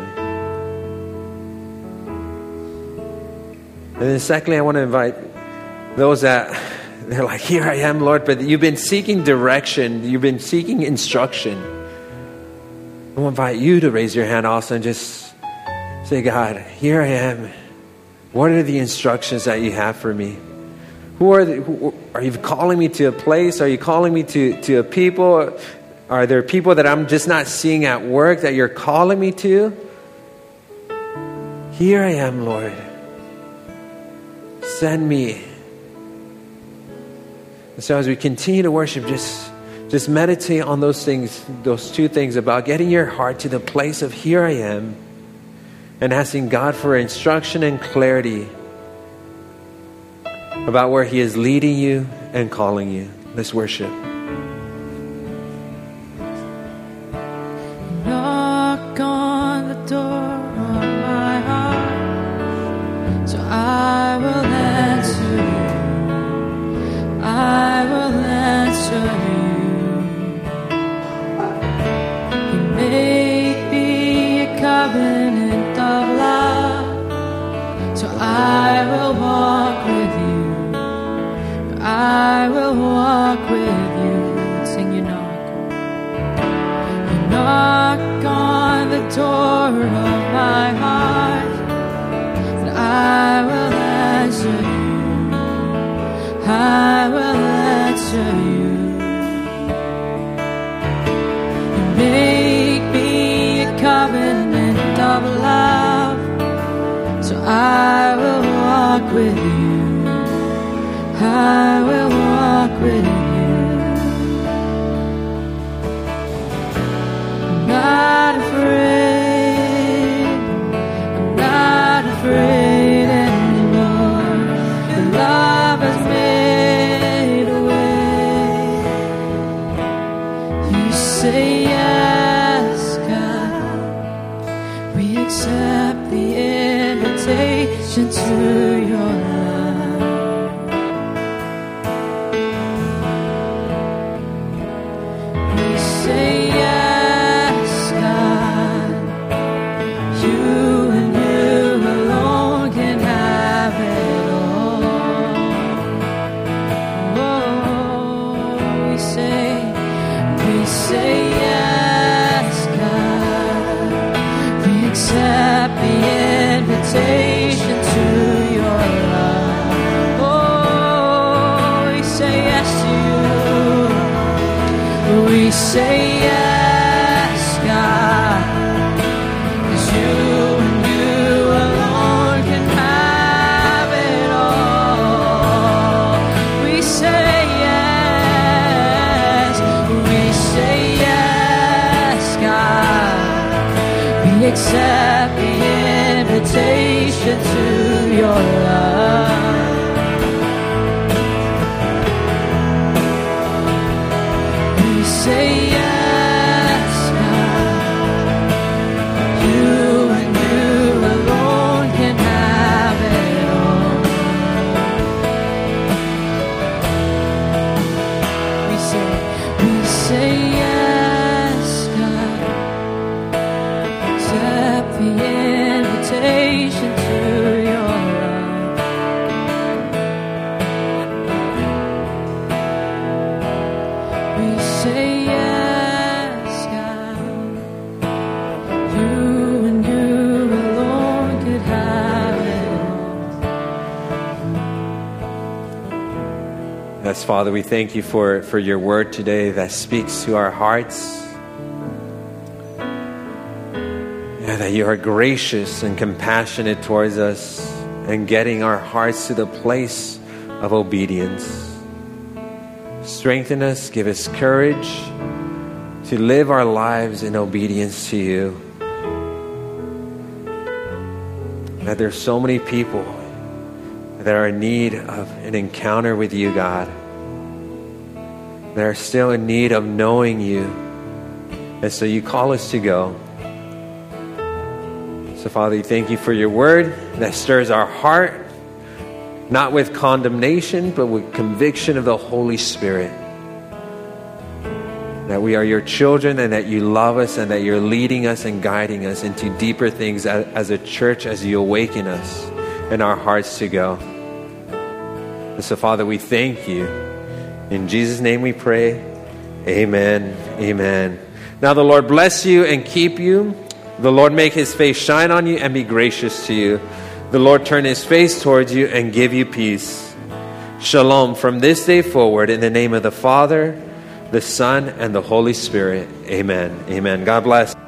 And then secondly, I want to invite those that they're like, here I am, Lord, but you've been seeking direction. You've been seeking instruction. I want to invite you to raise your hand also and just say, God, here I am. What are the instructions that you have for me? Are you calling me to a place? Are you calling me to a people? Are there people that I'm just not seeing at work that you're calling me to? Here I am, Lord. Send me. And so as we continue to worship, just meditate on those things, those two things about getting your heart to the place of here I am and asking God for instruction and clarity about where He is leading you and calling you. Let's worship. Knock on the door of my heart, so I will answer you. I will answer you. You made me a covenant of love, so I will walk with you. I will walk with you. Sing, you knock. You knock on the door of my heart, and I will answer you. I will answer you. You make me a covenant of love, so I will walk with you. I will walk with you. I'm not afraid. I'm not afraid anymore. Your love has made a way. You say yes, God. We accept the invitation to your love. Invitation to your love. Oh, we say yes to you. We say yes, God, 'cause you and you temptation to your love. We say yes, God. You and you alone can have it all. We say yes, God. Accept the invitation to your love. We say yes, God. You and you alone could have it all. Yes, Father, we thank you for your word today that speaks to our hearts. Yeah, that you are gracious and compassionate towards us and getting our hearts to the place of obedience. Strengthen us, give us courage to live our lives in obedience to you. That there's so many people that are in need of an encounter with you, God. That are still in need of knowing you. And so you call us to go. So Father, thank you for your word that stirs our heart, not with condemnation, but with conviction of the Holy Spirit. That we are your children and that you love us and that you're leading us and guiding us into deeper things as a church as you awaken us and our hearts to go. And so Father, we thank you. In Jesus' name we pray. Amen. Amen. Now the Lord bless you and keep you. The Lord make his face shine on you and be gracious to you. The Lord turn his face towards you and give you peace. Shalom from this day forward in the name of the Father, the Son, and the Holy Spirit. Amen. Amen. God bless.